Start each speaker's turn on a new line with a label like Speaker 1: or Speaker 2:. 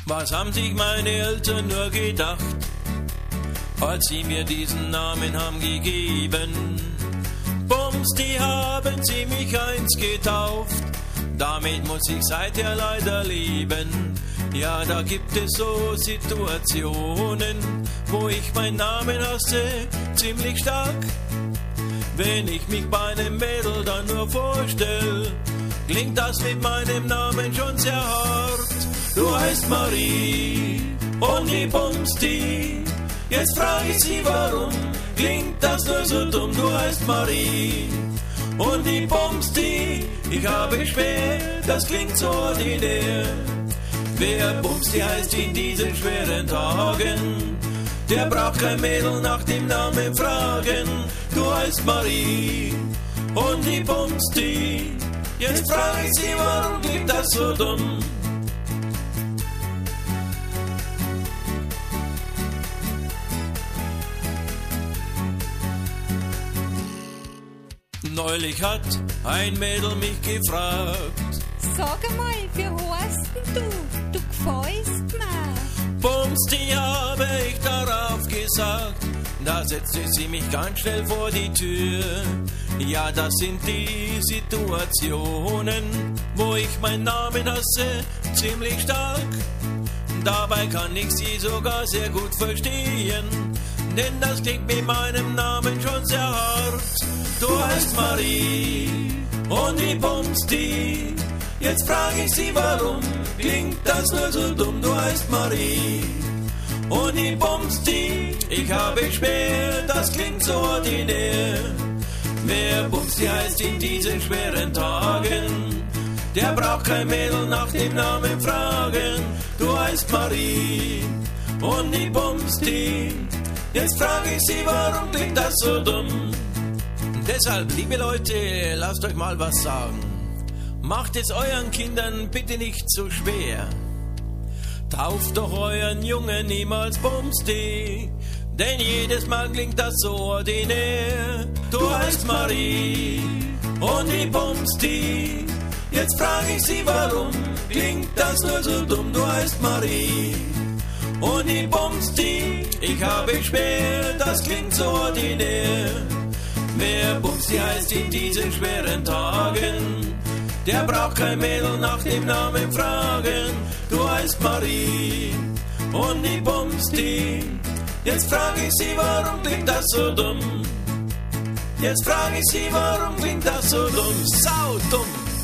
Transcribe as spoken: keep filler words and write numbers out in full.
Speaker 1: Was haben sich meine Eltern nur gedacht, als sie mir diesen Namen haben gegeben? Bums, die haben sie mich einst getauft, damit muss ich seither leider leben. Ja, da gibt es so Situationen, wo ich meinen Namen hasse, ziemlich stark. Wenn ich mich bei einem Mädel dann nur vorstell, klingt das mit meinem Namen schon sehr hart. Du heißt Marie und die Bums die. Jetzt frage ich sie, warum klingt das nur so dumm? Du heißt Marie und die Bums die. Ich habe schwer, das klingt so ordinär. Wer Bums die heißt in diesen schweren Tagen, der braucht kein Mädel nach dem Namen fragen. Du heißt Marie und die Bums die. Jetzt frage ich sie, warum klingt das so dumm? Neulich hat ein Mädel mich gefragt:
Speaker 2: Sag mal, wie heißt denn du? Du gefällst mir.
Speaker 1: Bums, die habe ich darauf gesagt. Da setzte sie mich ganz schnell vor die Tür. Ja, das sind die Situationen, wo ich meinen Namen hasse, ziemlich stark. Dabei kann ich sie sogar sehr gut verstehen, denn das klingt mit meinem Namen schon sehr hart. Du heißt Marie und die Bums die. Jetzt frage ich sie, warum klingt das nur so dumm? Du heißt Marie und die Bums die. Ich habe schwer, das klingt so ordinär. Wer Bums die heißt in diesen schweren Tagen, der braucht kein Mädel nach dem Namen fragen. Du heißt Marie und die Bums die. Jetzt frage ich sie, warum klingt das so dumm? Deshalb, liebe Leute, lasst euch mal was sagen. Macht es euren Kindern bitte nicht so schwer. Tauft doch euren Jungen niemals Bumsti, denn jedes Mal klingt das so ordinär. Du heißt Marie und die Bumsti. Jetzt frage ich sie, warum klingt das nur so dumm? Du heißt Marie und die Bumsti. Ich habe schwer, das klingt so ordinär. Wer Bumsti heißt in diesen schweren Tagen, der braucht kein Mädel nach dem Namen fragen. Du heißt Marie und die Bumsti. Jetzt frage ich sie, warum klingt das so dumm? Jetzt frage ich sie, warum klingt das so dumm? Sau dumm!